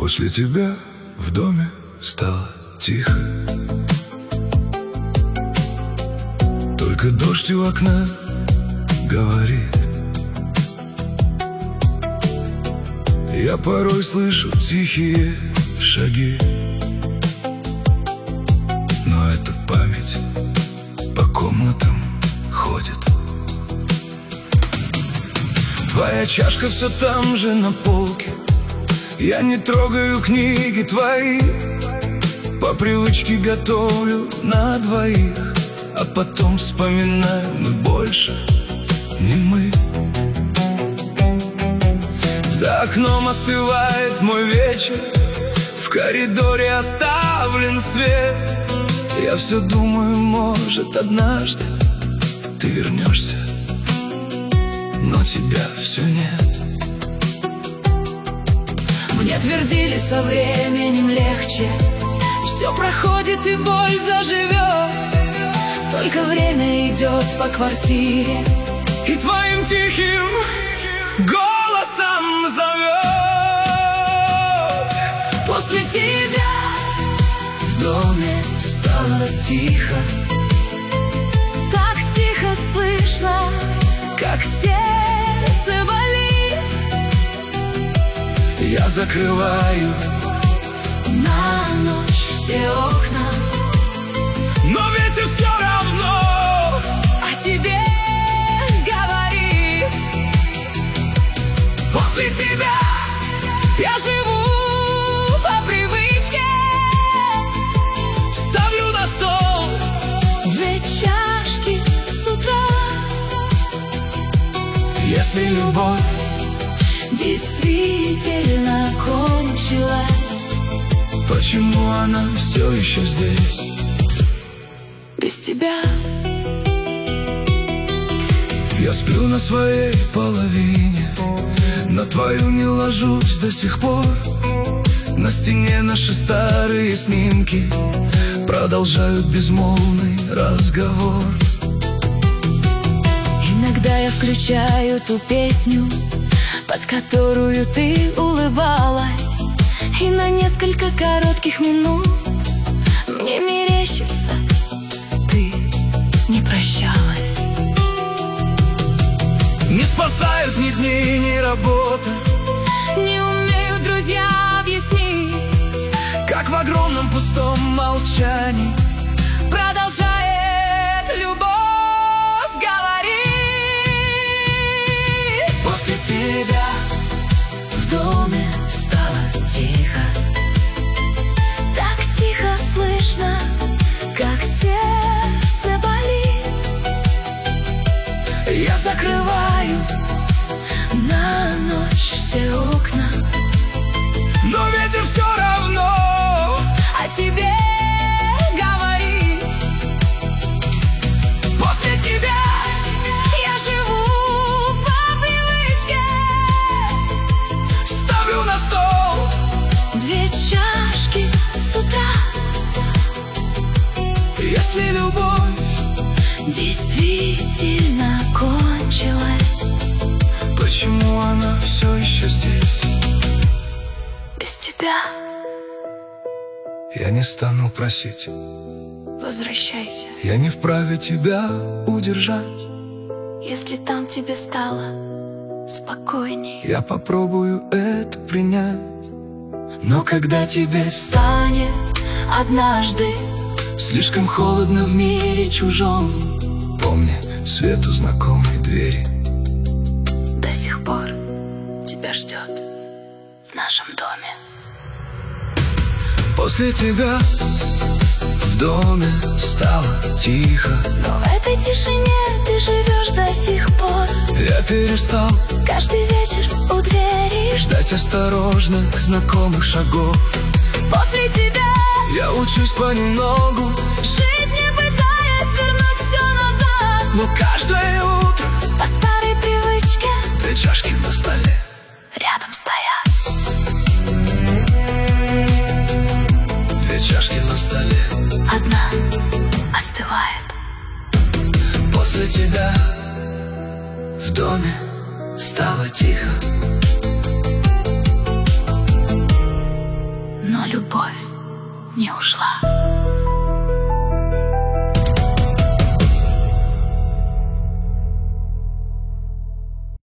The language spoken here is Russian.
После тебя в доме стало тихо. Только дождь у окна говорит. Я порой слышу тихие шаги, но эта память по комнатам ходит. Твоя чашка все там же на полке. Я не трогаю книги твои, по привычке готовлю на двоих, а потом вспоминаю, мы больше не мы. За окном остывает мой вечер, в коридоре оставлен свет. Я все думаю, может, однажды ты вернешься, но тебя все нет. Мне твердили, со временем легче, все проходит и боль заживет. Только время идет по квартире и твоим тихим голосом зовет. После тебя в доме стало тихо. Так тихо слышно, как сердце болит. Я закрываю на ночь все окна, но ветер все равно о тебе говорит. После тебя я живу по привычке, ставлю на стол 2 чашки с утра. Если любовь действительно кончилась, почему она все еще здесь без тебя? Я сплю на своей половине, на твою не ложусь до сих пор. На стене наши старые снимки продолжают безмолвный разговор. Иногда я включаю ту песню, под которую ты улыбалась, и на несколько коротких минут мне мерещится, ты не прощалась. Не спасают ни дни, ни работа, не умеют друзья объяснить, как в огромном пустом молчании продолжает любовь говорить. После тебя в доме стало тихо. Так тихо слышно, как сердце болит. я закрываю На ночь все окна, но ветер все равно о тебе говорит. После тебя Я живу по привычке, ставлю на стол 2 чашки с утра. Если любовь Действительно кончилась, почему она все еще здесь без тебя? Я не стану просить, Возвращайся, я не вправе тебя удержать. если там тебе стало спокойней. Я попробую это принять, но когда тебе Станет однажды слишком холодно в мире чужом, помни свет у знакомой двери. до сих пор тебя ждет в нашем доме. После тебя в доме стало тихо, Но в этой тишине ты живешь до сих пор. я перестал Каждый вечер у двери ждать осторожных знакомых шагов. после тебя Я учусь понемногу, жить, не пытаясь вернуть все назад. но каждое утро По старой привычке 2 чашки на столе рядом стоят. 2 чашки на столе. Одна остывает. После тебя в доме стало тихо, не ушла.